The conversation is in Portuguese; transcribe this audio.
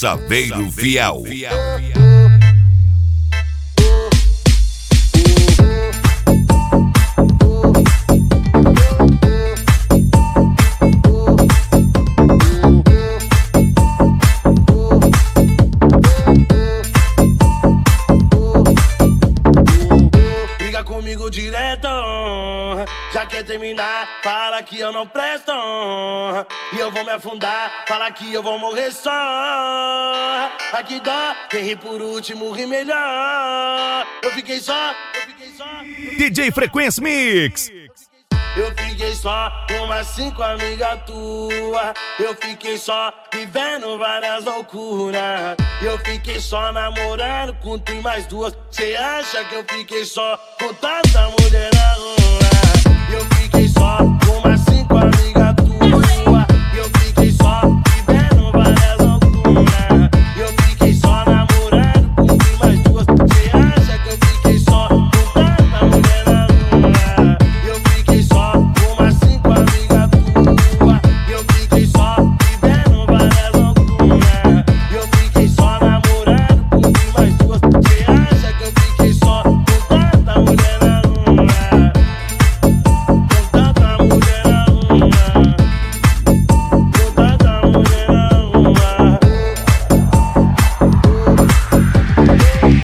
Saveiro Fiel. Comigo direto, já quer terminar, fala que eu não presto. E eu vou me afundar, fala que eu vou morrer só. Aqui dó, quem ri por último ri melhor. Eu fiquei só. DJ Frequência Mix. Eu fiquei só com umas 5 amigas tuas. Eu fiquei só vivendo várias loucuras. Eu fiquei só namorando com tu e mais duas. Cê acha que eu fiquei só com tanta mulher?